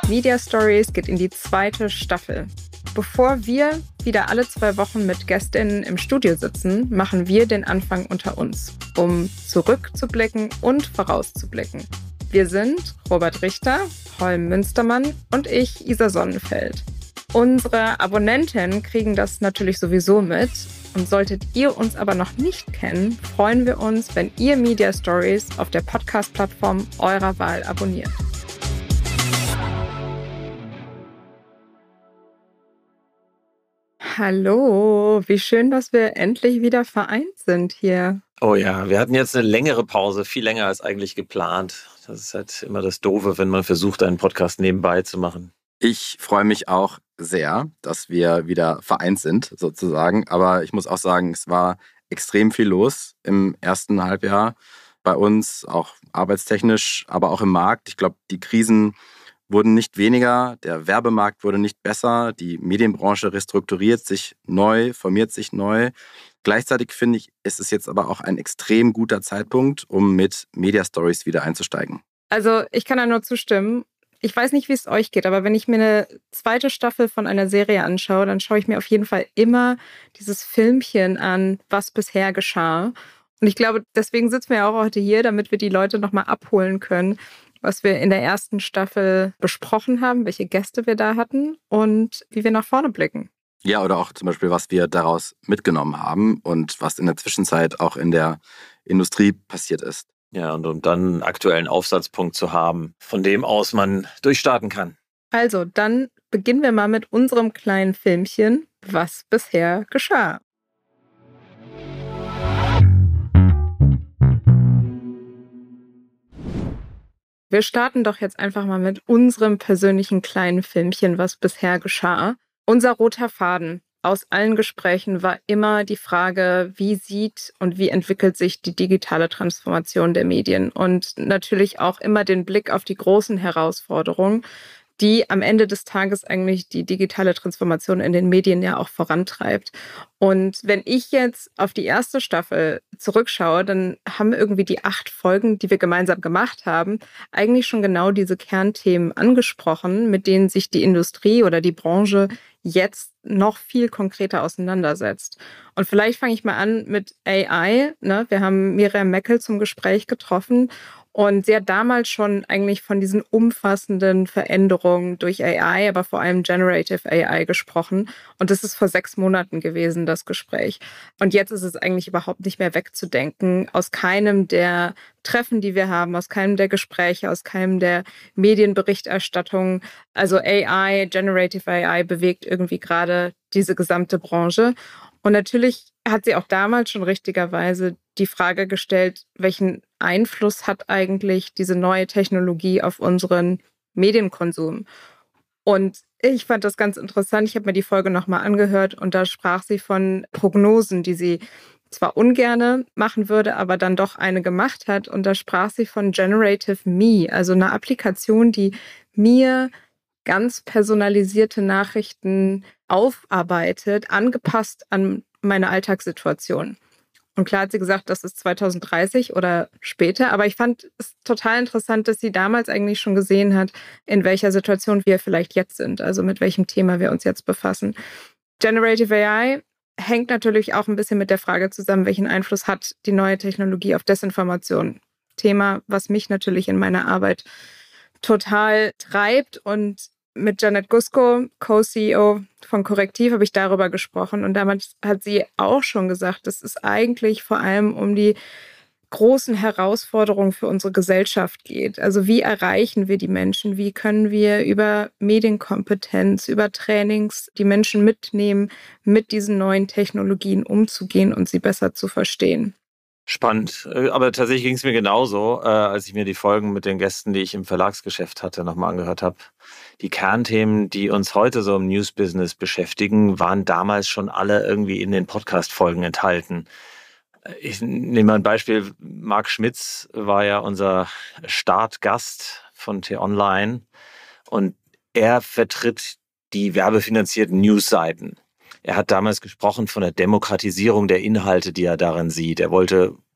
Media Stories geht in die 2. Staffel. Bevor wir wieder alle 2 Wochen mit Gästinnen im Studio sitzen, machen wir den Anfang unter uns, um zurückzublicken und vorauszublicken. Wir sind Robert Richter, Holm Münstermann und ich, Isa Sonnenfeld. Unsere Abonnenten kriegen das natürlich sowieso mit. Und solltet ihr uns aber noch nicht kennen, freuen wir uns, wenn ihr Media Stories auf der Podcast-Plattform eurer Wahl abonniert. Hallo, wie schön, dass wir endlich wieder vereint sind hier. Oh ja, wir hatten jetzt eine längere Pause, viel länger als eigentlich geplant. Das ist halt immer das Doofe, wenn man versucht, einen Podcast nebenbei zu machen. Ich freue mich auch sehr, dass wir wieder vereint sind, sozusagen. Aber ich muss auch sagen, es war extrem viel los im ersten Halbjahr bei uns, auch arbeitstechnisch, aber auch im Markt. Ich glaube, die Krisen wurden nicht weniger, der Werbemarkt wurde nicht besser, die Medienbranche restrukturiert sich neu, formiert sich neu. Gleichzeitig finde ich, ist es jetzt aber auch ein extrem guter Zeitpunkt, um mit Media Stories wieder einzusteigen. Also ich kann da nur zustimmen. Ich weiß nicht, wie es euch geht, aber wenn ich mir eine 2. Staffel von einer Serie anschaue, dann schaue ich mir auf jeden Fall immer dieses Filmchen an, was bisher geschah. Und ich glaube, deswegen sitzen wir ja auch heute hier, damit wir die Leute nochmal abholen können, was wir in der 1. Staffel besprochen haben, welche Gäste wir da hatten und wie wir nach vorne blicken. Ja, oder auch zum Beispiel, was wir daraus mitgenommen haben und was in der Zwischenzeit auch in der Industrie passiert ist. Ja, und um dann einen aktuellen Aufsatzpunkt zu haben, von dem aus man durchstarten kann. Also, dann beginnen wir mal mit unserem kleinen Filmchen, was bisher geschah. Wir starten doch jetzt einfach mal mit unserem persönlichen kleinen Filmchen, was bisher geschah. Unser roter Faden aus allen Gesprächen war immer die Frage, wie sieht und wie entwickelt sich die digitale Transformation der Medien? Und natürlich auch immer den Blick auf die großen Herausforderungen, die am Ende des Tages eigentlich die digitale Transformation in den Medien ja auch vorantreibt. Und wenn ich jetzt auf die 1. Staffel zurückschaue, dann haben irgendwie die 8 Folgen, die wir gemeinsam gemacht haben, eigentlich schon genau diese Kernthemen angesprochen, mit denen sich die Industrie oder die Branche jetzt noch viel konkreter auseinandersetzt. Und vielleicht fange ich mal an mit AI. Wir haben Miriam Meckel zum Gespräch getroffen. Und sie hat damals schon eigentlich von diesen umfassenden Veränderungen durch AI, aber vor allem Generative AI gesprochen. Und das ist vor 6 Monaten gewesen, das Gespräch. Und jetzt ist es eigentlich überhaupt nicht mehr wegzudenken. Aus keinem der Treffen, die wir haben, aus keinem der Gespräche, aus keinem der Medienberichterstattung. Also AI, Generative AI bewegt irgendwie gerade diese gesamte Branche. Und natürlich hat sie auch damals schon richtigerweise die Frage gestellt, welchen Einfluss hat eigentlich diese neue Technologie auf unseren Medienkonsum? Und ich fand das ganz interessant. Ich habe mir die Folge nochmal angehört und da sprach sie von Prognosen, die sie zwar ungerne machen würde, aber dann doch eine gemacht hat. Und da sprach sie von Generative Me, also eine Applikation, die mir ganz personalisierte Nachrichten aufarbeitet, angepasst an meine Alltagssituation. Und klar hat sie gesagt, das ist 2030 oder später, aber ich fand es total interessant, dass sie damals eigentlich schon gesehen hat, in welcher Situation wir vielleicht jetzt sind, also mit welchem Thema wir uns jetzt befassen. Generative AI hängt natürlich auch ein bisschen mit der Frage zusammen, welchen Einfluss hat die neue Technologie auf Desinformation. Thema, was mich natürlich in meiner Arbeit total treibt. Und mit Janet Gusko, Co-CEO von Correctiv, habe ich darüber gesprochen. Und damals hat sie auch schon gesagt, dass es eigentlich vor allem um die großen Herausforderungen für unsere Gesellschaft geht. Also wie erreichen wir die Menschen? Wie können wir über Medienkompetenz, über Trainings die Menschen mitnehmen, mit diesen neuen Technologien umzugehen und sie besser zu verstehen? Spannend. Aber tatsächlich ging es mir genauso, als ich mir die Folgen mit den Gästen, die ich im Verlagsgeschäft hatte, nochmal angehört habe. Die Kernthemen, die uns heute so im News-Business beschäftigen, waren damals schon alle irgendwie in den Podcast-Folgen enthalten. Ich nehme mal ein Beispiel. Marc Schmitz war ja unser Startgast von T-Online und er vertritt die werbefinanzierten Newsseiten. Er hat damals gesprochen von der Demokratisierung der Inhalte, die er darin sieht. Er wollte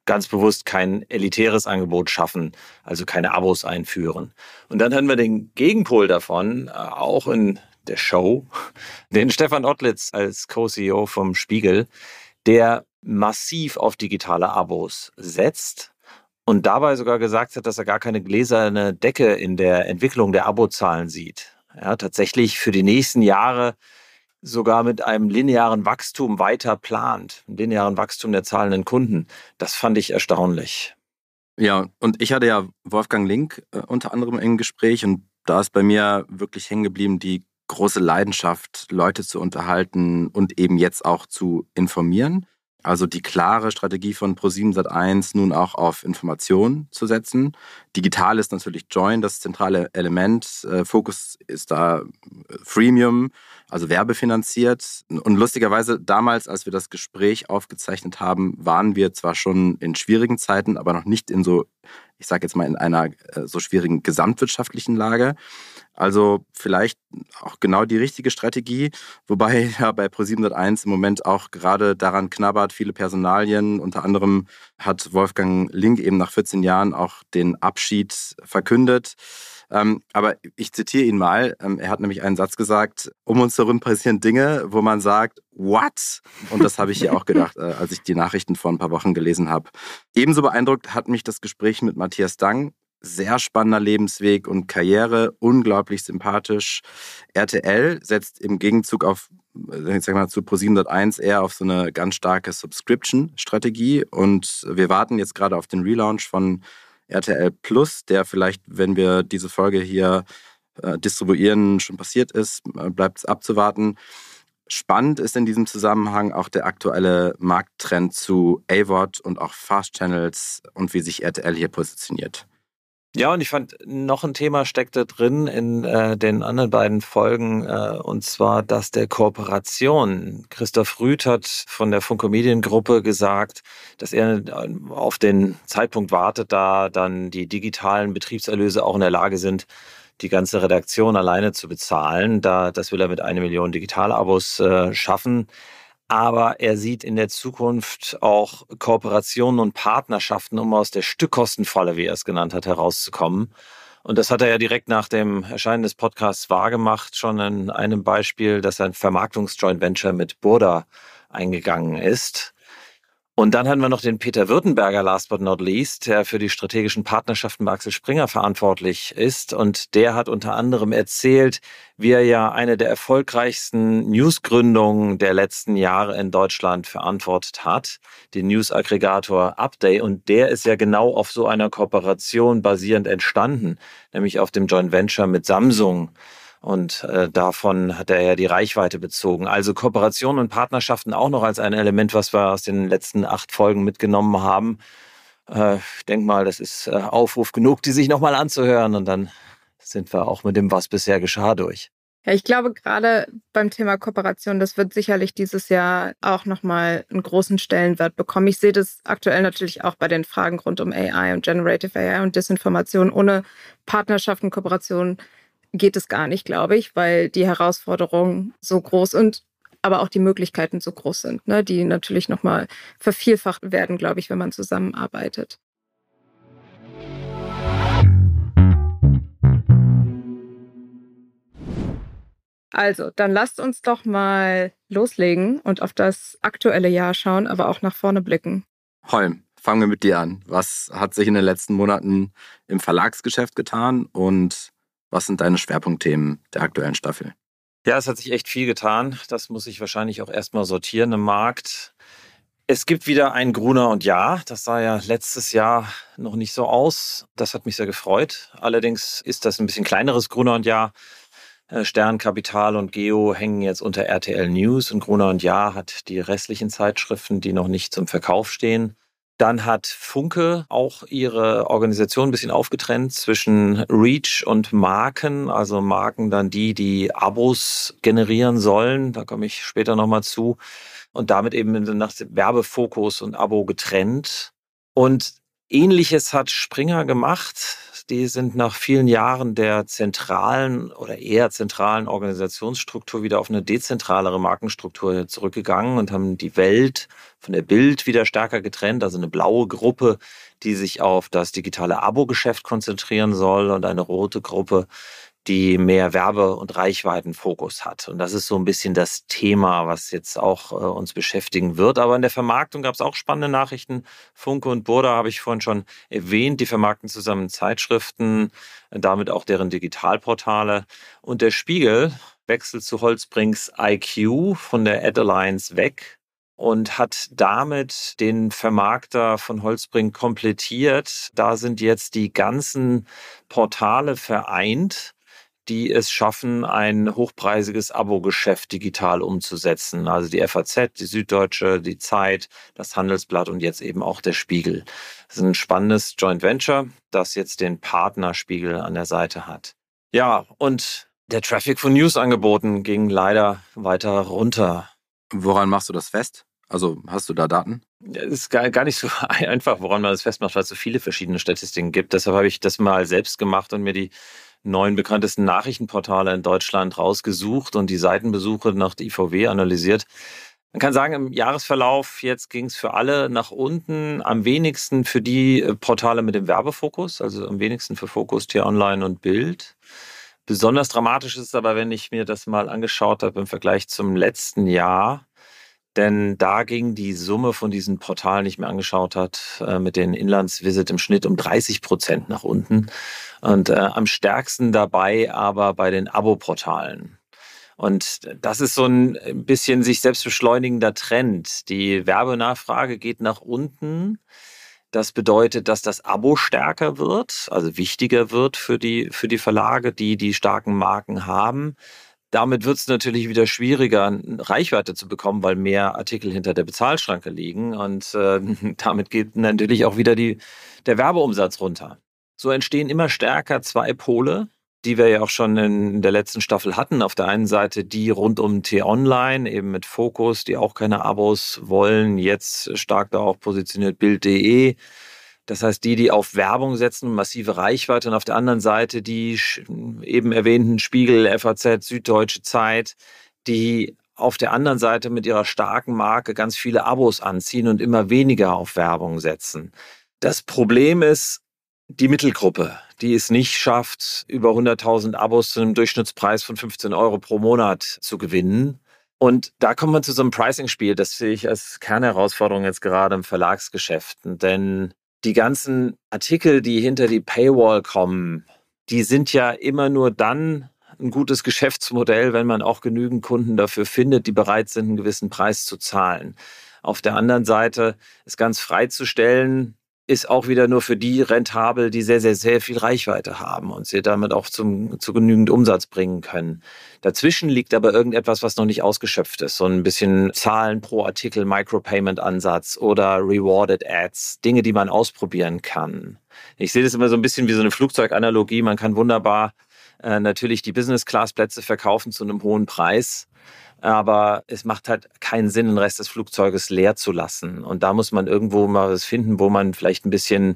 ganz bewusst kein elitäres Angebot schaffen, also keine Abos einführen. Und dann haben wir den Gegenpol davon, auch in der Show, den Stefan Ottlitz als Co-CEO vom Spiegel, der massiv auf digitale Abos setzt und dabei sogar gesagt hat, dass er gar keine gläserne Decke in der Entwicklung der Abozahlen sieht. Ja, tatsächlich für die nächsten Jahre sogar mit einem linearen Wachstum weiter plant, einem linearen Wachstum der zahlenden Kunden. Das fand ich erstaunlich. Ja, und ich hatte ja Wolfgang Link unter anderem im Gespräch und da ist bei mir wirklich hängen geblieben die große Leidenschaft, Leute zu unterhalten und eben jetzt auch zu informieren. Also die klare Strategie von ProSiebenSat.1 nun auch auf Information zu setzen. Digital ist natürlich Join das zentrale Element. Fokus ist da Freemium, also werbefinanziert. Und lustigerweise damals, als wir das Gespräch aufgezeichnet haben, waren wir zwar schon in schwierigen Zeiten, aber noch nicht in so, ich sage jetzt mal, in einer so schwierigen gesamtwirtschaftlichen Lage. Also vielleicht auch genau die richtige Strategie, wobei ja bei ProSiebenSat.1 im Moment auch gerade daran knabbert, viele Personalien. Unter anderem hat Wolfgang Link eben nach 14 Jahren auch den Abschied verkündet. Aber ich zitiere ihn mal. Er hat nämlich einen Satz gesagt, um uns herum passieren Dinge, wo man sagt, what? Und das habe ich hier auch gedacht, als ich die Nachrichten vor ein paar Wochen gelesen habe. Ebenso beeindruckt hat mich das Gespräch mit Matthias Dang. Sehr spannender Lebensweg und Karriere, unglaublich sympathisch. RTL setzt im Gegenzug auf, ich sag mal, zu ProSiebenSat.1 eher auf so eine ganz starke Subscription-Strategie. Und wir warten jetzt gerade auf den Relaunch von RTL Plus, der vielleicht, wenn wir diese Folge hier distribuieren, schon passiert ist, bleibt es abzuwarten. Spannend ist in diesem Zusammenhang auch der aktuelle Markttrend zu AVOD und auch Fast Channels und wie sich RTL hier positioniert. Ja, und ich fand, noch ein Thema steckte drin in den anderen beiden Folgen, und zwar das der Kooperation. Christoph Rüth hat von der Funke Mediengruppe gesagt, dass er auf den Zeitpunkt wartet, da dann die digitalen Betriebserlöse auch in der Lage sind, die ganze Redaktion alleine zu bezahlen. Das will er mit 1 Million Digitalabos schaffen. Aber er sieht in der Zukunft auch Kooperationen und Partnerschaften, um aus der Stückkostenfalle, wie er es genannt hat, herauszukommen. Und das hat er ja direkt nach dem Erscheinen des Podcasts wahrgemacht, schon in einem Beispiel, dass ein Vermarktungs-Joint Venture mit Burda eingegangen ist. Und dann hatten wir noch den Peter Württemberger, last but not least, der für die strategischen Partnerschaften bei Axel Springer verantwortlich ist. Und der hat unter anderem erzählt, wie er ja eine der erfolgreichsten Newsgründungen der letzten Jahre in Deutschland verantwortet hat, den News-Aggregator Upday. Und der ist ja genau auf so einer Kooperation basierend entstanden, nämlich auf dem Joint Venture mit Samsung. Und davon hat er ja die Reichweite bezogen. Also Kooperationen und Partnerschaften auch noch als ein Element, was wir aus den letzten 8 Folgen mitgenommen haben. Ich denke mal, das ist Aufruf genug, die sich nochmal anzuhören. Und dann sind wir auch mit dem, was bisher geschah, durch. Ja, ich glaube, gerade beim Thema Kooperation, das wird sicherlich dieses Jahr auch nochmal einen großen Stellenwert bekommen. Ich sehe das aktuell natürlich auch bei den Fragen rund um AI und Generative AI und Desinformation. Ohne Partnerschaften, Kooperation geht es gar nicht, glaube ich, weil die Herausforderungen so groß und aber auch die Möglichkeiten so groß sind, ne, die natürlich nochmal vervielfacht werden, glaube ich, wenn man zusammenarbeitet. Also, dann lasst uns doch mal loslegen und auf das aktuelle Jahr schauen, aber auch nach vorne blicken. Holm, fangen wir mit dir an. Was hat sich in den letzten Monaten im Verlagsgeschäft getan und was sind deine Schwerpunktthemen der aktuellen Staffel? Ja, es hat sich echt viel getan. Das muss ich wahrscheinlich auch erstmal sortieren im Markt. Es gibt wieder ein Gruner und Jahr. Das sah ja letztes Jahr noch nicht so aus. Das hat mich sehr gefreut. Allerdings ist das ein bisschen kleineres Gruner und Jahr. Stern, Kapital und Geo hängen jetzt unter RTL News und Gruner und Jahr hat die restlichen Zeitschriften, die noch nicht zum Verkauf stehen. Dann hat Funke auch ihre Organisation ein bisschen aufgetrennt zwischen Reach und Marken. Also Marken dann die Abos generieren sollen. Da komme ich später nochmal zu. Und damit eben nach Werbefokus und Abo getrennt. Und Ähnliches hat Springer gemacht. Die sind nach vielen Jahren der zentralen oder eher zentralen Organisationsstruktur wieder auf eine dezentralere Markenstruktur zurückgegangen und haben die Welt von der Bild wieder stärker getrennt. Also eine blaue Gruppe, die sich auf das digitale Abo-Geschäft konzentrieren soll, und eine rote Gruppe, die mehr Werbe- und Reichweitenfokus hat. Und das ist so ein bisschen das Thema, was jetzt auch uns beschäftigen wird. Aber in der Vermarktung gab es auch spannende Nachrichten. Funke und Burda habe ich vorhin schon erwähnt. Die vermarkten zusammen Zeitschriften, damit auch deren Digitalportale. Und der Spiegel wechselt zu Holzbrinks IQ von der Ad Alliance weg und hat damit den Vermarkter von Holzbrink komplettiert. Da sind jetzt die ganzen Portale vereint, die es schaffen, ein hochpreisiges Abo-Geschäft digital umzusetzen. Also die FAZ, die Süddeutsche, die Zeit, das Handelsblatt und jetzt eben auch der Spiegel. Das ist ein spannendes Joint Venture, das jetzt den Partner Spiegel an der Seite hat. Ja, und der Traffic von News-Angeboten ging leider weiter runter. Woran machst du das fest? Also hast du da Daten? Es ist gar nicht so einfach, woran man das festmacht, weil es so viele verschiedene Statistiken gibt. Deshalb habe ich das mal selbst gemacht und mir die 9 bekanntesten Nachrichtenportale in Deutschland rausgesucht und die Seitenbesuche nach der IVW analysiert. Man kann sagen, im Jahresverlauf jetzt ging es für alle nach unten, am wenigsten für die Portale mit dem Werbefokus, also am wenigsten für Focus, T-Online und Bild. Besonders dramatisch ist es aber, wenn ich mir das mal angeschaut habe im Vergleich zum letzten Jahr, denn da ging die Summe von diesen Portalen, die ich mir angeschaut hat, mit den Inlandsvisit im Schnitt um 30% nach unten. Und am stärksten dabei aber bei den Abo-Portalen. Und das ist so ein bisschen sich selbst beschleunigender Trend. Die Werbenachfrage geht nach unten. Das bedeutet, dass das Abo stärker wird, also wichtiger wird für die Verlage, die starken Marken haben. Damit wird es natürlich wieder schwieriger, Reichweite zu bekommen, weil mehr Artikel hinter der Bezahlschranke liegen. Und damit geht natürlich auch wieder der Werbeumsatz runter. So entstehen immer stärker 2 Pole, die wir ja auch schon in der letzten Staffel hatten. Auf der einen Seite die rund um T-Online, eben mit Focus, die auch keine Abos wollen. Jetzt stark darauf positioniert Bild.de. Das heißt, die auf Werbung setzen, massive Reichweite, und auf der anderen Seite die eben erwähnten Spiegel, FAZ, Süddeutsche Zeit, die auf der anderen Seite mit ihrer starken Marke ganz viele Abos anziehen und immer weniger auf Werbung setzen. Das Problem ist die Mittelgruppe, die es nicht schafft, über 100.000 Abos zu einem Durchschnittspreis von 15 Euro pro Monat zu gewinnen. Und da kommt man zu so einem Pricing-Spiel, das sehe ich als Kernherausforderung jetzt gerade im Verlagsgeschäft. Denn die ganzen Artikel, die hinter die Paywall kommen, die sind ja immer nur dann ein gutes Geschäftsmodell, wenn man auch genügend Kunden dafür findet, die bereit sind, einen gewissen Preis zu zahlen. Auf der anderen Seite es ganz freizustellen, ist auch wieder nur für die rentabel, die sehr, sehr, sehr viel Reichweite haben und sie damit auch zu genügend Umsatz bringen können. Dazwischen liegt aber irgendetwas, was noch nicht ausgeschöpft ist. So ein bisschen Zahlen pro Artikel, Micropayment-Ansatz oder Rewarded Ads, Dinge, die man ausprobieren kann. Ich sehe das immer so ein bisschen wie so eine Flugzeuganalogie. Man kann wunderbar natürlich die Business-Class-Plätze verkaufen zu einem hohen Preis. Aber es macht halt keinen Sinn, den Rest des Flugzeuges leer zu lassen. Und da muss man irgendwo mal was finden, wo man vielleicht ein bisschen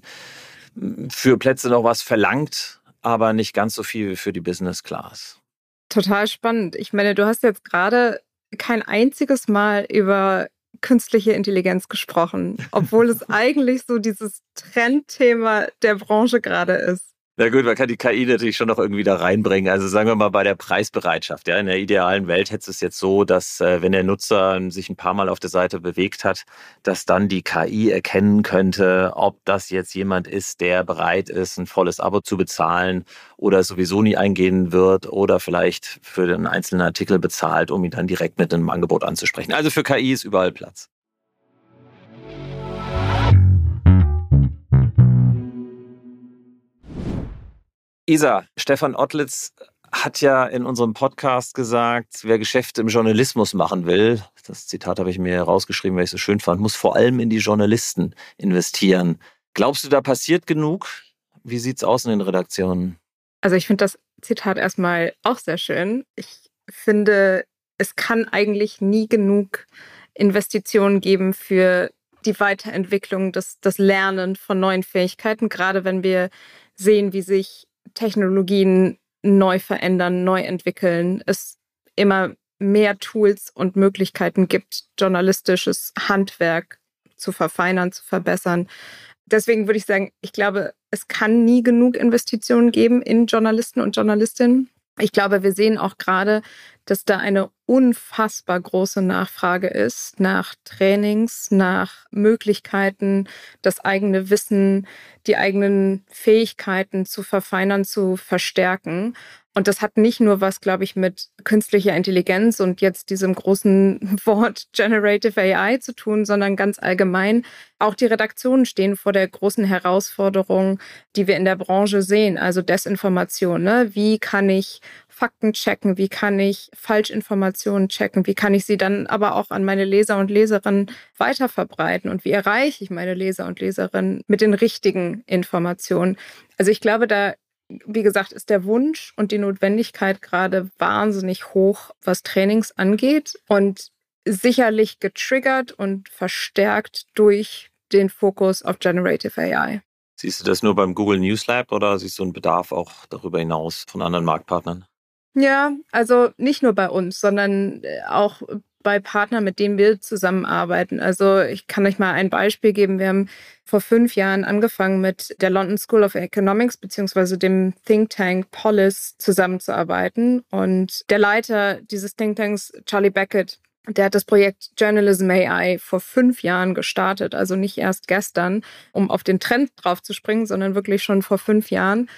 für Plätze noch was verlangt, aber nicht ganz so viel wie für die Business Class. Total spannend. Ich meine, du hast jetzt gerade kein einziges Mal über künstliche Intelligenz gesprochen, obwohl es eigentlich so dieses Trendthema der Branche gerade ist. Na gut, man kann die KI natürlich schon noch irgendwie da reinbringen. Also sagen wir mal bei der Preisbereitschaft. Ja, in der idealen Welt hätte es jetzt so, dass wenn der Nutzer sich ein paar Mal auf der Seite bewegt hat, dass dann die KI erkennen könnte, ob das jetzt jemand ist, der bereit ist, ein volles Abo zu bezahlen oder sowieso nie eingehen wird oder vielleicht für den einzelnen Artikel bezahlt, um ihn dann direkt mit einem Angebot anzusprechen. Also für KI ist überall Platz. Isa, Stefan Ottlitz hat ja in unserem Podcast gesagt, wer Geschäfte im Journalismus machen will, das Zitat habe ich mir rausgeschrieben, weil ich es so schön fand, muss vor allem in die Journalisten investieren. Glaubst du, da passiert genug? Wie sieht es aus in den Redaktionen? Also ich finde das Zitat erstmal auch sehr schön. Ich finde, es kann eigentlich nie genug Investitionen geben für die Weiterentwicklung, das Lernen von neuen Fähigkeiten, gerade wenn wir sehen, wie sich Technologien neu verändern, neu entwickeln, es immer mehr Tools und Möglichkeiten gibt, journalistisches Handwerk zu verfeinern, zu verbessern. Deswegen würde ich sagen, ich glaube, es kann nie genug Investitionen geben in Journalisten und Journalistinnen. Ich glaube, wir sehen auch gerade, dass da eine unfassbar große Nachfrage ist nach Trainings, nach Möglichkeiten, das eigene Wissen, die eigenen Fähigkeiten zu verfeinern, zu verstärken. Und das hat nicht nur was, glaube ich, mit künstlicher Intelligenz und jetzt diesem großen Wort Generative AI zu tun, sondern ganz allgemein. Auch die Redaktionen stehen vor der großen Herausforderung, die wir in der Branche sehen, also Desinformation. Ne? Wie kann ich Fakten checken? Wie kann ich Falschinformationen checken? Wie kann ich sie dann aber auch an meine Leser und Leserinnen weiterverbreiten? Und wie erreiche ich meine Leser und Leserinnen mit den richtigen Informationen? Also ich glaube, da, wie gesagt, ist der Wunsch und die Notwendigkeit gerade wahnsinnig hoch, was Trainings angeht und sicherlich getriggert und verstärkt durch den Fokus auf Generative AI. Siehst du das nur beim Google News Lab oder siehst du einen Bedarf auch darüber hinaus von anderen Marktpartnern? Ja, also nicht nur bei uns, sondern auch bei Partnern, mit denen wir zusammenarbeiten. Also ich kann euch mal ein Beispiel geben. Wir haben vor 5 Jahren angefangen, mit der London School of Economics beziehungsweise dem Think Tank Polis zusammenzuarbeiten. Und der Leiter dieses Think Tanks, Charlie Beckett, der hat das Projekt Journalism AI vor 5 Jahren gestartet, also nicht erst gestern, um auf den Trend drauf zu springen, sondern wirklich schon vor 5 Jahren,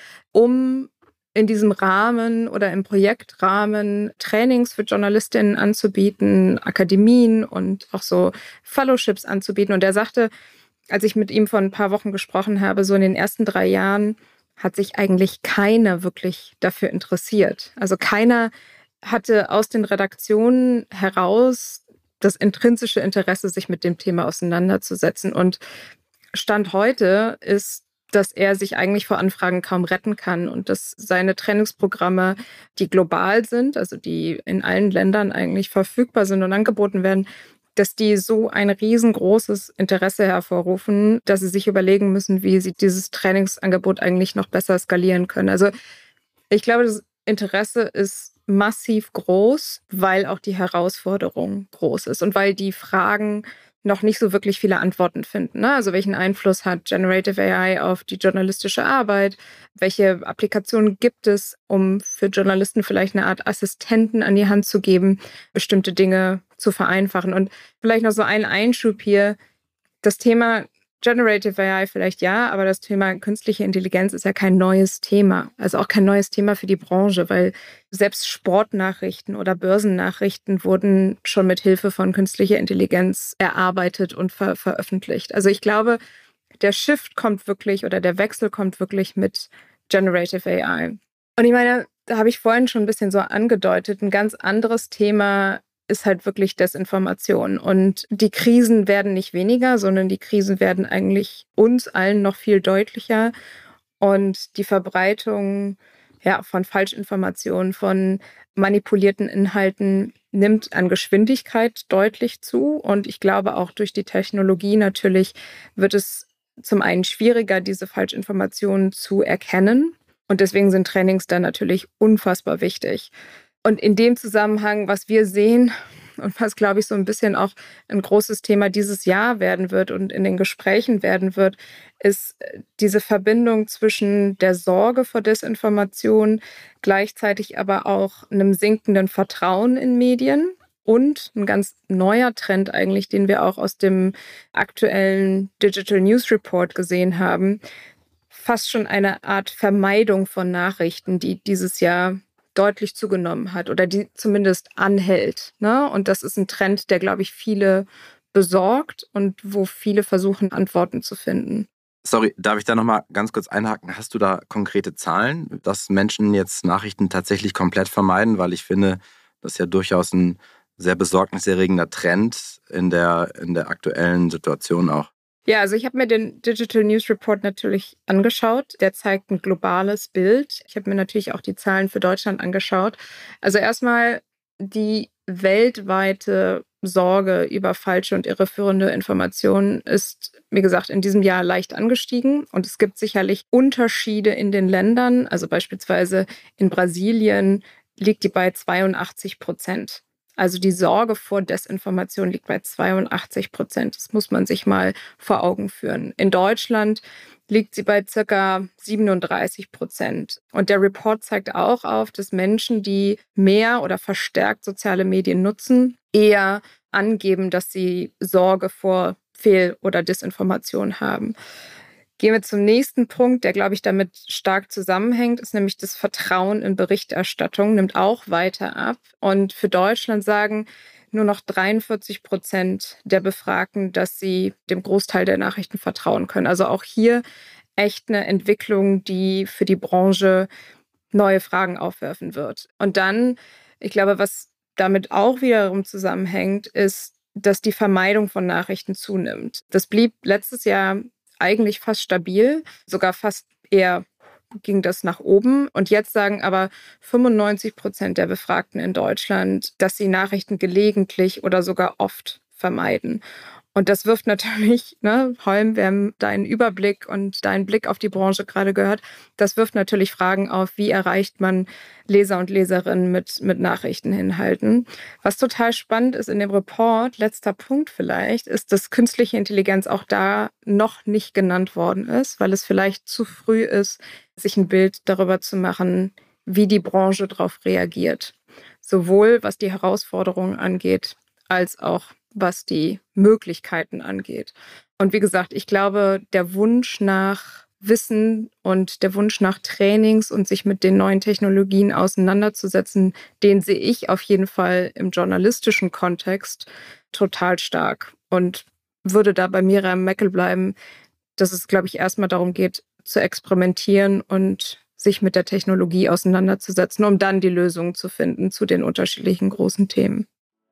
um in diesem Rahmen oder im Projektrahmen Trainings für Journalistinnen anzubieten, Akademien und auch so Fellowships anzubieten. Und er sagte, als ich mit ihm vor ein paar Wochen gesprochen habe, so in den ersten 3 Jahren hat sich eigentlich keiner wirklich dafür interessiert. Also keiner hatte aus den Redaktionen heraus das intrinsische Interesse, sich mit dem Thema auseinanderzusetzen. Und Stand heute ist, dass er sich eigentlich vor Anfragen kaum retten kann und dass seine Trainingsprogramme, die global sind, also die in allen Ländern eigentlich verfügbar sind und angeboten werden, dass die so ein riesengroßes Interesse hervorrufen, dass sie sich überlegen müssen, wie sie dieses Trainingsangebot eigentlich noch besser skalieren können. Also ich glaube, das Interesse ist massiv groß, weil auch die Herausforderung groß ist und weil die Fragen noch nicht so wirklich viele Antworten finden. Ne? Also welchen Einfluss hat Generative AI auf die journalistische Arbeit? Welche Applikationen gibt es, um für Journalisten vielleicht eine Art Assistenten an die Hand zu geben, bestimmte Dinge zu vereinfachen? Und vielleicht noch so ein Einschub hier. Das Thema Generative AI vielleicht ja, aber das Thema künstliche Intelligenz ist ja kein neues Thema. Also auch kein neues Thema für die Branche, weil selbst Sportnachrichten oder Börsennachrichten wurden schon mit Hilfe von künstlicher Intelligenz erarbeitet und veröffentlicht. Also ich glaube, der Shift kommt wirklich oder der Wechsel kommt wirklich mit Generative AI. Und ich meine, da habe ich vorhin schon ein bisschen so angedeutet, ein ganz anderes Thema ist halt wirklich Desinformation. Und die Krisen werden nicht weniger, sondern die Krisen werden eigentlich uns allen noch viel deutlicher. Und die Verbreitung von Falschinformationen, von manipulierten Inhalten nimmt an Geschwindigkeit deutlich zu. Und ich glaube auch durch die Technologie natürlich wird es zum einen schwieriger, diese Falschinformationen zu erkennen. Und deswegen sind Trainings dann natürlich unfassbar wichtig. Und in dem Zusammenhang, was wir sehen und was, glaube ich, so ein bisschen auch ein großes Thema dieses Jahr werden wird und in den Gesprächen werden wird, ist diese Verbindung zwischen der Sorge vor Desinformation, gleichzeitig aber auch einem sinkenden Vertrauen in Medien und ein ganz neuer Trend eigentlich, den wir auch aus dem aktuellen Digital News Report gesehen haben, fast schon eine Art Vermeidung von Nachrichten, die dieses Jahr deutlich zugenommen hat oder die zumindest anhält. Ne? Und das ist ein Trend, der, glaube ich, viele besorgt und wo viele versuchen, Antworten zu finden. Sorry, darf ich da nochmal ganz kurz einhaken? Hast du da konkrete Zahlen, dass Menschen jetzt Nachrichten tatsächlich komplett vermeiden? Weil ich finde, das ist ja durchaus ein sehr besorgniserregender Trend in der aktuellen Situation auch. Ja, also ich habe mir den Digital News Report natürlich angeschaut. Der zeigt ein globales Bild. Ich habe mir natürlich auch die Zahlen für Deutschland angeschaut. Also erstmal, die weltweite Sorge über falsche und irreführende Informationen ist, wie gesagt, in diesem Jahr leicht angestiegen. Und es gibt sicherlich Unterschiede in den Ländern. Also beispielsweise in Brasilien liegt die bei 82%. Also die Sorge vor Desinformation liegt bei 82%. Das muss man sich mal vor Augen führen. In Deutschland liegt sie bei ca. 37%. Und der Report zeigt auch auf, dass Menschen, die mehr oder verstärkt soziale Medien nutzen, eher angeben, dass sie Sorge vor Fehl- oder Desinformation haben. Gehen wir zum nächsten Punkt, der, glaube ich, damit stark zusammenhängt, ist nämlich das Vertrauen in Berichterstattung, nimmt auch weiter ab. Und für Deutschland sagen nur noch 43% der Befragten, dass sie dem Großteil der Nachrichten vertrauen können. Also auch hier echt eine Entwicklung, die für die Branche neue Fragen aufwerfen wird. Und dann, ich glaube, was damit auch wiederum zusammenhängt, ist, dass die Vermeidung von Nachrichten zunimmt. Das blieb letztes Jahr eigentlich fast stabil, sogar fast eher ging das nach oben. Und jetzt sagen aber 95% der Befragten in Deutschland, dass sie Nachrichten gelegentlich oder sogar oft vermeiden. Und das wirft natürlich, Holm, wir haben deinen Überblick und deinen Blick auf die Branche gerade gehört, das wirft natürlich Fragen auf, wie erreicht man Leser und Leserinnen mit Nachrichteninhalten. Was total spannend ist in dem Report, letzter Punkt vielleicht, ist, dass künstliche Intelligenz auch da noch nicht genannt worden ist, weil es vielleicht zu früh ist, sich ein Bild darüber zu machen, wie die Branche darauf reagiert. Sowohl was die Herausforderungen angeht, als auch was die Möglichkeiten angeht. Und wie gesagt, ich glaube, der Wunsch nach Wissen und der Wunsch nach Trainings und sich mit den neuen Technologien auseinanderzusetzen, den sehe ich auf jeden Fall im journalistischen Kontext total stark. Und würde da bei Miriam Meckel bleiben, dass es, glaube ich, erstmal darum geht, zu experimentieren und sich mit der Technologie auseinanderzusetzen, um dann die Lösungen zu finden zu den unterschiedlichen großen Themen.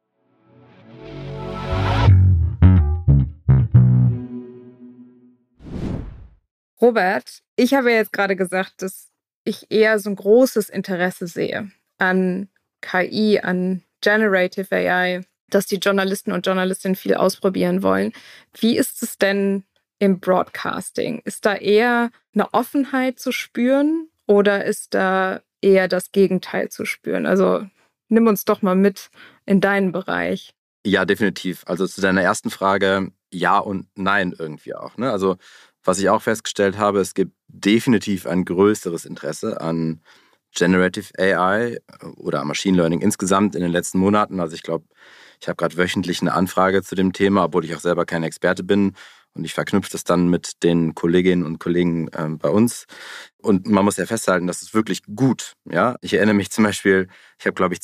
Robert, ich habe ja jetzt gerade gesagt, dass ich eher so ein großes Interesse sehe an KI, an Generative AI, dass die Journalisten und Journalistinnen viel ausprobieren wollen. Wie ist es denn im Broadcasting? Ist da eher eine Offenheit zu spüren oder ist da eher das Gegenteil zu spüren? Also nimm uns doch mal mit in deinen Bereich. Ja, definitiv. Also zu deiner ersten Frage, ja und nein irgendwie auch. Ne? Also was ich auch festgestellt habe, es gibt definitiv ein größeres Interesse an Generative AI oder an Machine Learning insgesamt in den letzten Monaten. Also ich glaube, ich habe gerade wöchentlich eine Anfrage zu dem Thema, obwohl ich auch selber kein Experte bin. Und ich verknüpfe das dann mit den Kolleginnen und Kollegen bei uns. Und man muss ja festhalten, das ist wirklich gut. Ja? Ich erinnere mich zum Beispiel, ich habe, glaube ich,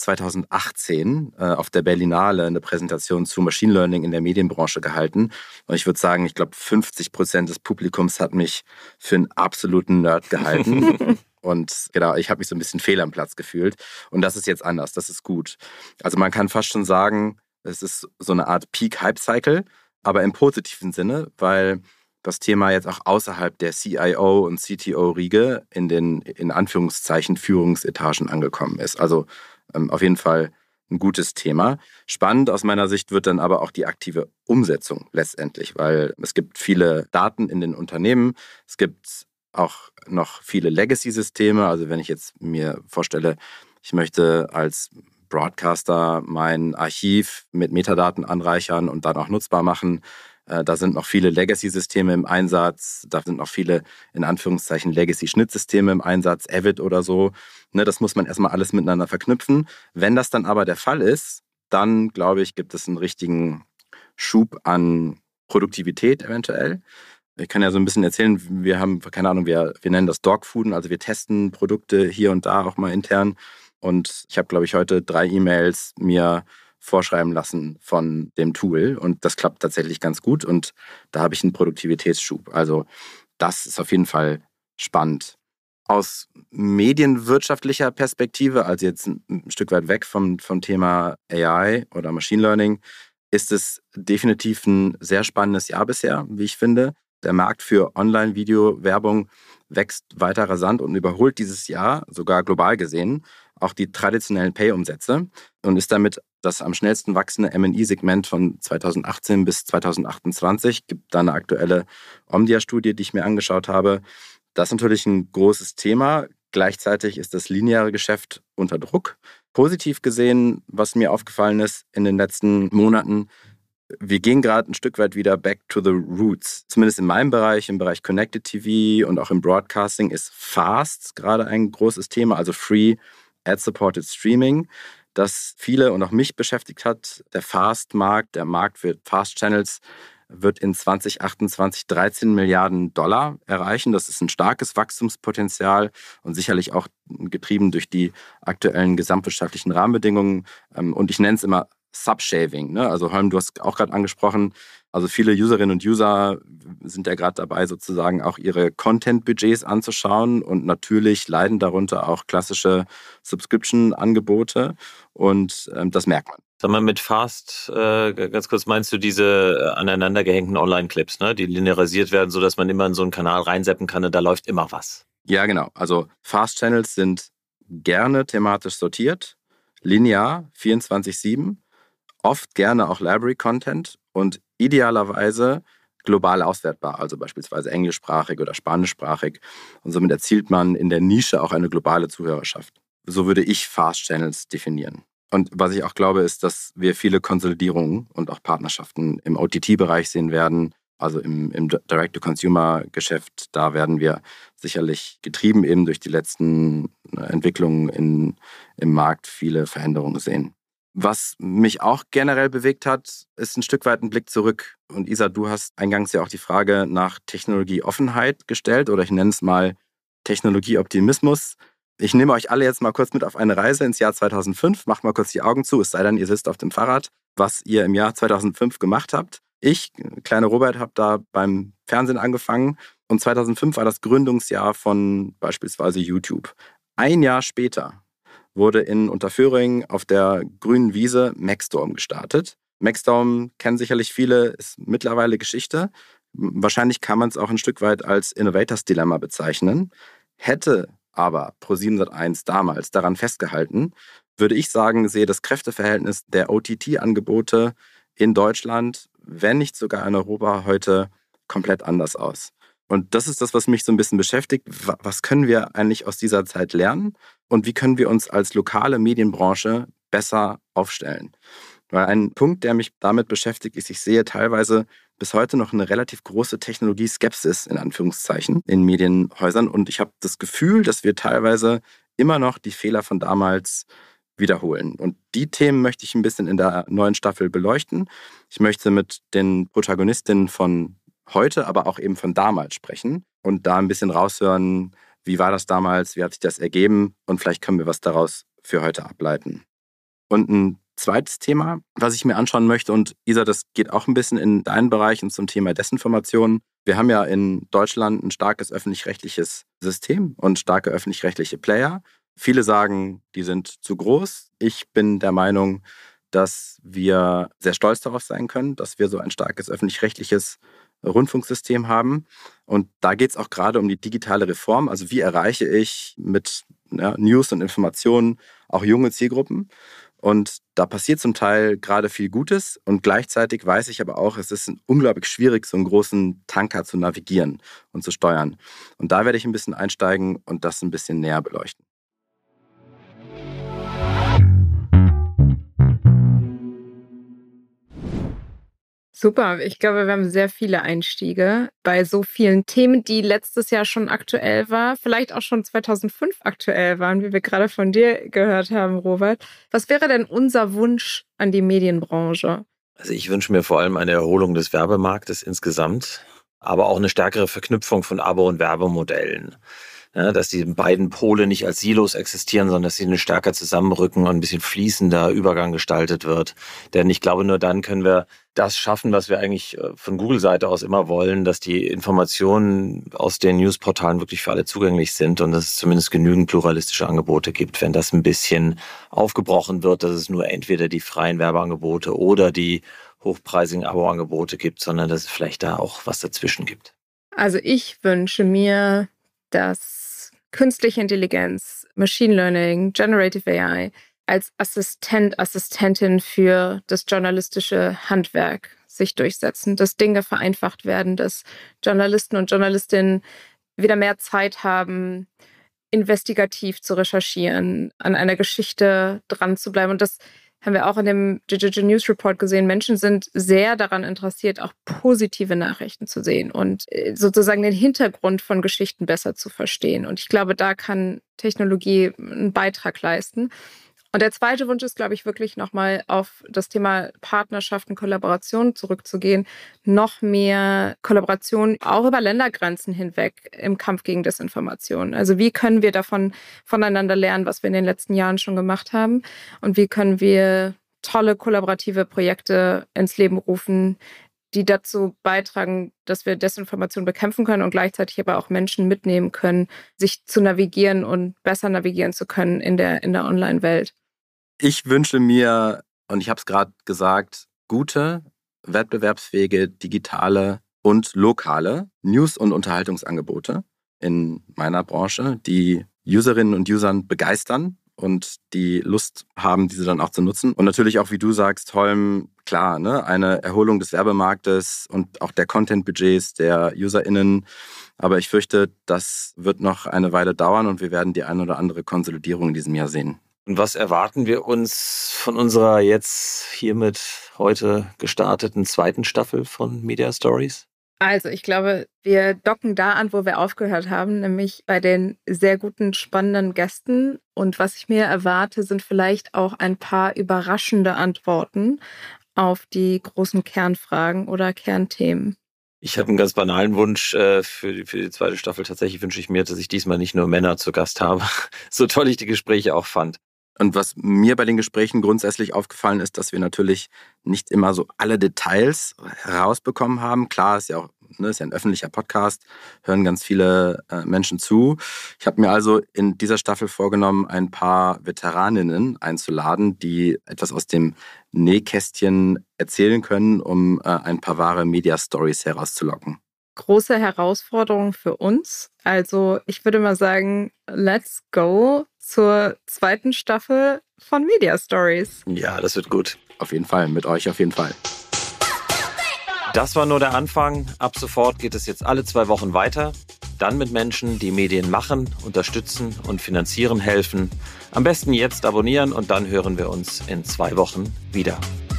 2018 auf der Berlinale eine Präsentation zu Machine Learning in der Medienbranche gehalten. Und ich würde sagen, ich glaube, 50% des Publikums hat mich für einen absoluten Nerd gehalten. Und genau, ich habe mich so ein bisschen fehl am Platz gefühlt. Und das ist jetzt anders, das ist gut. Also man kann fast schon sagen, es ist so eine Art Peak-Hype-Cycle, aber im positiven Sinne, weil das Thema jetzt auch außerhalb der CIO- und CTO-Riege in den, in Anführungszeichen, Führungsetagen angekommen ist. Also auf jeden Fall ein gutes Thema. Spannend aus meiner Sicht wird dann aber auch die aktive Umsetzung letztendlich, weil es gibt viele Daten in den Unternehmen, es gibt auch noch viele Legacy-Systeme. Also wenn ich jetzt mir vorstelle, ich möchte als Broadcaster mein Archiv mit Metadaten anreichern und dann auch nutzbar machen. Da sind noch viele Legacy-Systeme im Einsatz, da sind noch viele, in Anführungszeichen, Legacy-Schnittsysteme im Einsatz, Avid oder so. Das muss man erstmal alles miteinander verknüpfen. Wenn das dann aber der Fall ist, dann, glaube ich, gibt es einen richtigen Schub an Produktivität eventuell. Ich kann ja so ein bisschen erzählen, wir haben, keine Ahnung, wir nennen das Dogfooden, also wir testen Produkte hier und da auch mal intern. Und ich habe, glaube ich, heute 3 E-Mails mir vorschreiben lassen von dem Tool. Und das klappt tatsächlich ganz gut. Und da habe ich einen Produktivitätsschub. Also das ist auf jeden Fall spannend. Aus medienwirtschaftlicher Perspektive, also jetzt ein Stück weit weg vom Thema AI oder Machine Learning, ist es definitiv ein sehr spannendes Jahr bisher, wie ich finde. Der Markt für Online-Video-Werbung wächst weiter rasant und überholt dieses Jahr, sogar global gesehen, auch die traditionellen Pay-Umsätze und ist damit Das am schnellsten wachsende M&E-Segment von 2018 bis 2028 gibt da eine aktuelle Omdia-Studie, die ich mir angeschaut habe. Das ist natürlich ein großes Thema. Gleichzeitig ist das lineare Geschäft unter Druck. Positiv gesehen, was mir aufgefallen ist in den letzten Monaten, wir gehen gerade ein Stück weit wieder back to the roots. Zumindest in meinem Bereich, im Bereich Connected TV und auch im Broadcasting ist FAST gerade ein großes Thema, also Free Ad-Supported Streaming, das viele und auch mich beschäftigt hat. Der FAST-Markt, der Markt für Fast-Channels, wird in 2028 $13 Milliarden erreichen. Das ist ein starkes Wachstumspotenzial und sicherlich auch getrieben durch die aktuellen gesamtwirtschaftlichen Rahmenbedingungen. Und ich nenne es immer Subshaving. Ne? Also Holm, du hast auch gerade angesprochen, also viele Userinnen und User sind ja gerade dabei, sozusagen auch ihre Content-Budgets anzuschauen und natürlich leiden darunter auch klassische Subscription-Angebote und das merkt man. Sag mal, mit Fast, ganz kurz, meinst du diese aneinander gehängten Online-Clips, ne? Die linearisiert werden, sodass man immer in so einen Kanal reinseppen kann und da läuft immer was? Ja, genau. Also Fast-Channels sind gerne thematisch sortiert, linear, 24/7, oft gerne auch Library-Content und idealerweise global auswertbar, also beispielsweise englischsprachig oder spanischsprachig. Und somit erzielt man in der Nische auch eine globale Zuhörerschaft. So würde ich Fast-Channels definieren. Und was ich auch glaube, ist, dass wir viele Konsolidierungen und auch Partnerschaften im OTT-Bereich sehen werden, also im Direct-to-Consumer-Geschäft. Da werden wir sicherlich getrieben eben durch die letzten Entwicklungen im Markt viele Veränderungen sehen. Was mich auch generell bewegt hat, ist ein Stück weit ein Blick zurück. Und Isa, du hast eingangs ja auch die Frage nach Technologieoffenheit gestellt oder ich nenne es mal Technologieoptimismus. Ich nehme euch alle jetzt mal kurz mit auf eine Reise ins Jahr 2005. Macht mal kurz die Augen zu, es sei denn, ihr sitzt auf dem Fahrrad, was ihr im Jahr 2005 gemacht habt. Ich, kleiner Robert, habe da beim Fernsehen angefangen und 2005 war das Gründungsjahr von beispielsweise YouTube. Ein Jahr später wurde in Unterföhring auf der grünen Wiese Maxstorm gestartet. Maxstorm kennen sicherlich viele, ist mittlerweile Geschichte. Wahrscheinlich kann man es auch ein Stück weit als Innovators Dilemma bezeichnen. Hätte aber ProSiebenSat.1 damals daran festgehalten, würde ich sagen, sehe das Kräfteverhältnis der OTT-Angebote in Deutschland, wenn nicht sogar in Europa, heute komplett anders aus. Und das ist das, was mich so ein bisschen beschäftigt. Was können wir eigentlich aus dieser Zeit lernen? Und wie können wir uns als lokale Medienbranche besser aufstellen? Weil ein Punkt, der mich damit beschäftigt, ist, ich sehe teilweise bis heute noch eine relativ große Technologieskepsis, in Anführungszeichen, in Medienhäusern. Und ich habe das Gefühl, dass wir teilweise immer noch die Fehler von damals wiederholen. Und die Themen möchte ich ein bisschen in der neuen Staffel beleuchten. Ich möchte mit den Protagonistinnen von heute, aber auch eben von damals sprechen und da ein bisschen raushören, wie war das damals, wie hat sich das ergeben und vielleicht können wir was daraus für heute ableiten. Und ein zweites Thema, was ich mir anschauen möchte, und Isa, das geht auch ein bisschen in deinen Bereich und zum Thema Desinformation. Wir haben ja in Deutschland ein starkes öffentlich-rechtliches System und starke öffentlich-rechtliche Player. Viele sagen, die sind zu groß. Ich bin der Meinung, dass wir sehr stolz darauf sein können, dass wir so ein starkes öffentlich-rechtliches Rundfunksystem haben. Und da geht es auch gerade um die digitale Reform. Also wie erreiche ich mit News und Informationen auch junge Zielgruppen? Und da passiert zum Teil gerade viel Gutes. Und gleichzeitig weiß ich aber auch, es ist unglaublich schwierig, so einen großen Tanker zu navigieren und zu steuern. Und da werde ich ein bisschen einsteigen und das ein bisschen näher beleuchten. Super, ich glaube, wir haben sehr viele Einstiege bei so vielen Themen, die letztes Jahr schon aktuell war, vielleicht auch schon 2005 aktuell waren, wie wir gerade von dir gehört haben, Robert. Was wäre denn unser Wunsch an die Medienbranche? Also ich wünsche mir vor allem eine Erholung des Werbemarktes insgesamt, aber auch eine stärkere Verknüpfung von Abo- und Werbemodellen. Ja, dass die beiden Pole nicht als Silos existieren, sondern dass sie stärker zusammenrücken und ein bisschen fließender Übergang gestaltet wird. Denn ich glaube, nur dann können wir das schaffen, was wir eigentlich von Google-Seite aus immer wollen, dass die Informationen aus den Newsportalen wirklich für alle zugänglich sind und dass es zumindest genügend pluralistische Angebote gibt. Wenn das ein bisschen aufgebrochen wird, dass es nur entweder die freien Werbeangebote oder die hochpreisigen Abo-Angebote gibt, sondern dass es vielleicht da auch was dazwischen gibt. Also ich wünsche mir, dass künstliche Intelligenz, Machine Learning, Generative AI als Assistent, Assistentin für das journalistische Handwerk sich durchsetzen, dass Dinge vereinfacht werden, dass Journalisten und Journalistinnen wieder mehr Zeit haben, investigativ zu recherchieren, an einer Geschichte dran zu bleiben. Und das haben wir auch in dem Digital News Report gesehen. Menschen sind sehr daran interessiert, auch positive Nachrichten zu sehen und sozusagen den Hintergrund von Geschichten besser zu verstehen. Und ich glaube, da kann Technologie einen Beitrag leisten. Und der zweite Wunsch ist, glaube ich, wirklich nochmal auf das Thema Partnerschaften, Kollaboration zurückzugehen. Noch mehr Kollaboration, auch über Ländergrenzen hinweg im Kampf gegen Desinformation. Also wie können wir voneinander lernen, was wir in den letzten Jahren schon gemacht haben? Und wie können wir tolle kollaborative Projekte ins Leben rufen, die dazu beitragen, dass wir Desinformation bekämpfen können und gleichzeitig aber auch Menschen mitnehmen können, sich zu navigieren und besser navigieren zu können in der Online-Welt. Ich wünsche mir, und ich habe es gerade gesagt, gute, wettbewerbsfähige, digitale und lokale News- und Unterhaltungsangebote in meiner Branche, die Userinnen und Usern begeistern und die Lust haben, diese dann auch zu nutzen. Und natürlich auch, wie du sagst, Holm, klar, ne, eine Erholung des Werbemarktes und auch der Content-Budgets der UserInnen. Aber ich fürchte, das wird noch eine Weile dauern und wir werden die eine oder andere Konsolidierung in diesem Jahr sehen. Und was erwarten wir uns von unserer jetzt hiermit heute gestarteten zweiten Staffel von Media Stories? Also ich glaube, wir docken da an, wo wir aufgehört haben, nämlich bei den sehr guten, spannenden Gästen. Und was ich mir erwarte, sind vielleicht auch ein paar überraschende Antworten auf die großen Kernfragen oder Kernthemen. Ich habe einen ganz banalen Wunsch für die zweite Staffel. Tatsächlich wünsche ich mir, dass ich diesmal nicht nur Männer zu Gast habe, so toll ich die Gespräche auch fand. Und was mir bei den Gesprächen grundsätzlich aufgefallen ist, dass wir natürlich nicht immer so alle Details herausbekommen haben. Klar, ist ja auch ist ja ein öffentlicher Podcast, hören ganz viele Menschen zu. Ich habe mir also in dieser Staffel vorgenommen, ein paar Veteraninnen einzuladen, die etwas aus dem Nähkästchen erzählen können, um ein paar wahre Media-Stories herauszulocken. Große Herausforderung für uns. Also ich würde mal sagen, let's go zur zweiten Staffel von Media Stories. Ja, das wird gut. Auf jeden Fall, mit euch auf jeden Fall. Das war nur der Anfang. Ab sofort geht es jetzt alle 2 Wochen weiter. Dann mit Menschen, die Medien machen, unterstützen und finanzieren helfen. Am besten jetzt abonnieren und dann hören wir uns in 2 Wochen wieder.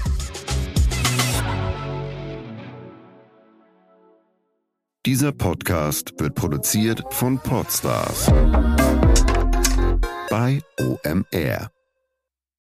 Dieser Podcast wird produziert von Podstars bei OMR.